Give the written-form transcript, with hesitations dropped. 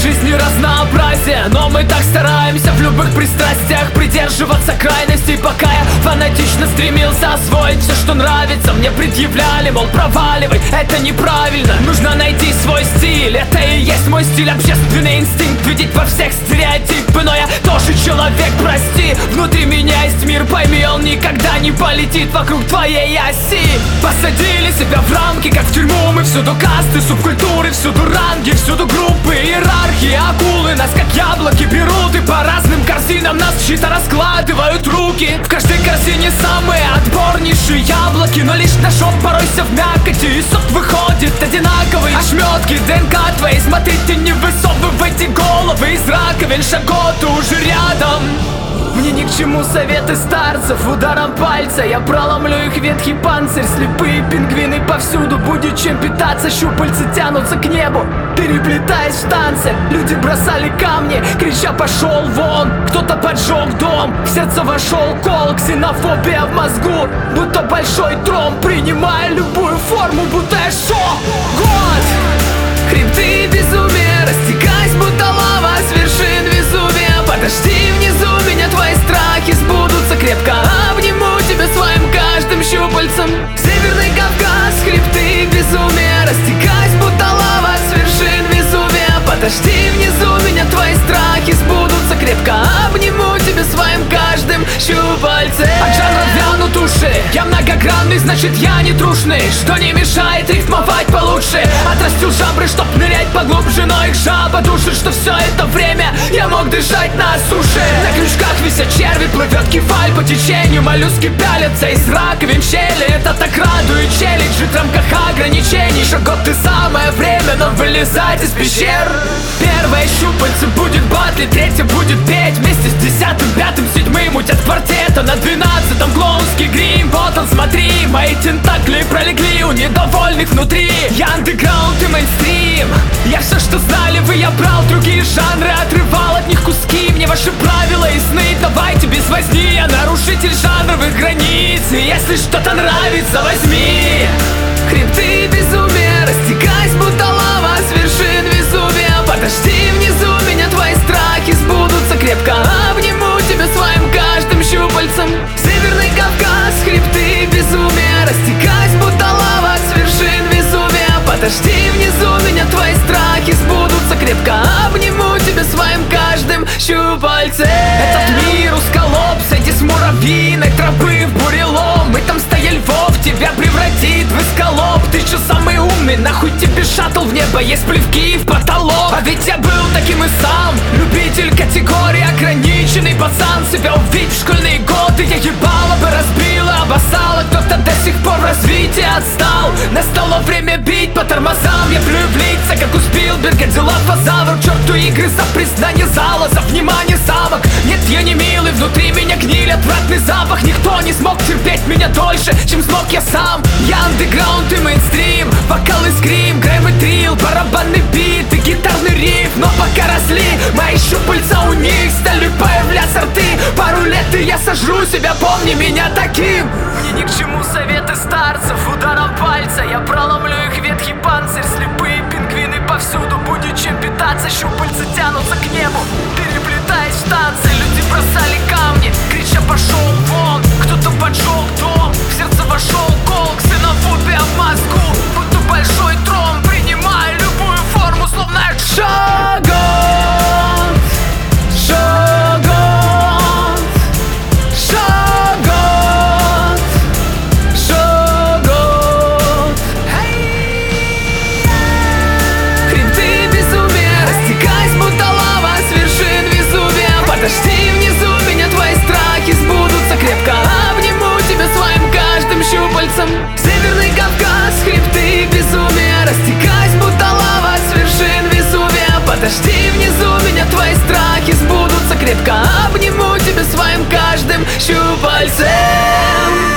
жизни разнообразие, но мы так стараемся в любых пристрастиях придерживаться крайностей. Пока я фанатично стремился освоить все, что нравится, мне предъявляли, мол, проваливай, это неправильно. Нужно найти свой стиль, это и есть мой стиль. Общественный инстинкт видеть во всех стереотипы, но я тоже человек, прости. Внутри меня есть мир, пойми, он никогда не полетит вокруг твоей оси. Посадили себя в рамки, как в тюрьму. Мы всюду касты, субкультуры, всюду ранги, всюду группы, иерархии. Акулы нас как яблоки берут и по разным корзинам нас чьи-то раскладывают руки. В каждой корзине самые отборнейшие яблоки, но лишь ножом поройся в мякоти, и сок выходит одинаковый. Ошметки ДНК твоей, смотрите, не высовывайте головы из раковин, Шаготы уже рядом. Мне ни к чему советы старцев, ударом пальца я проломлю их ветхий панцирь. Слепые пингвины повсюду, будет чем питаться. Щупальца тянутся к небу, переплетаясь в танце. Люди бросали камни, крича «пошел вон!». Кто-то поджег дом, в сердце вошел кол. Ксенофобия в мозгу, будто большой тром, принимая любую форму, будто я шок. Год! Хребты безумия, растекаясь, будто лава с вершин Везувия. Подожди внизу, меня твои страхи сбудутся. Крепко обниму тебя своим каждым щупальцем. Северный Кавказ, хребты безумия, растекаясь, будто лава с вершин Везувия. Подожди внизу, меня твои страхи сбудутся. Крепко обниму тебя своим каждым щупальцем. От жанра вянут уши, я многогранный, значит я не трушный, что не мешает рифмовать получше. Отрастил жабры, чтоб нырять поглубже, но их жаба душит, что все это время я мог дышать на суше. На крючках висят черви, плывет кефаль по течению. Моллюски пялятся из раковин в щели. Это так радует челлендж, жить в рамках ограничений. Шаготы самое время нам вылезать из пещер. Первое щупальце будет батли, третье будет петь вместе с 10-м, 5-м, 7-м мутят квартета. На 12-м клоунский грим, вот он, смотри. Мои тентакли пролегли у недовольных внутри. Я андеграунд и мейнстрим, я все, что знали вы, я брал другие жанры, отрывал от них куски. Мне ваши правила ясны, давайте без возни. Я нарушитель жанровых границ, и если что-то нравится, возьми. Хребты безумия, растекаясь, будто лава с вершин Везувия. Подожди внизу, меня твои страхи сбудутся. Крепко обниму тебя своим каждым щупальцем. Северный Кавказ, хребты безумия, растекаясь, будто лава с вершин Везувия. Подожди внизу, меня твои страхи сбудутся. Крепко обниму тебя своим каждым щупальцем. Этот мир усколоп, сойди с муравьиной тропы в бурелом. И там стая львов тебя превратит в эскалоп. Ты чё самый умный, нахуй тебе шаттл в небо, есть плевки в потолок. А ведь я был таким и сам, любитель категории, ограниченный пацан. Себя увидеть в школьные годы я ебало бы разбила, обоссала. Кто-то до сих пор в развитии отстал. Настало время бить по тормозам, я плюю в лица, как у Спилберга. Дела фазавр, черту игры за признание зала, за внимание самок. Нет, я не милый, внутри меня гниль, отвратный запах. Никто не смог терпеть меня дольше, чем смог я сам. Я андеграунд и мейнстрим, вокал и скрим, грэм и трил, барабанный бит и гитарный риф. Но пока росли мои щупальца, у них стали появляться рты. Пару лет и я сожру себя, помни меня таким. Мне ни к чему советы старцев, ударом пальца я проломлю их ветхий панцирь. Слепые пингвины повсюду, будет чем питаться. Щупальца тянутся к небу, переплетаясь в танцы. Люди бросали камни, крича «пошел вон!». Кто-то поджег дом, в сердце вошел кол. Ксенофобия в мозгу, будто большой трон, принимая любую форму, словно я Шагот, Шагот, Шагот, Шагот. Хребты безумия, растекаясь, будто лава с вершин Везувия. Подожди внизу, меня твои страхи сбудутся. Крепко обниму тебя своим каждым щупальцем. Северный Кавказ, хребты безумия, растекаясь, будто лава с вершин Везувия. Подожди внизу, меня твои страхи сбудутся. Крепко обниму тебя своим каждым щупальцем.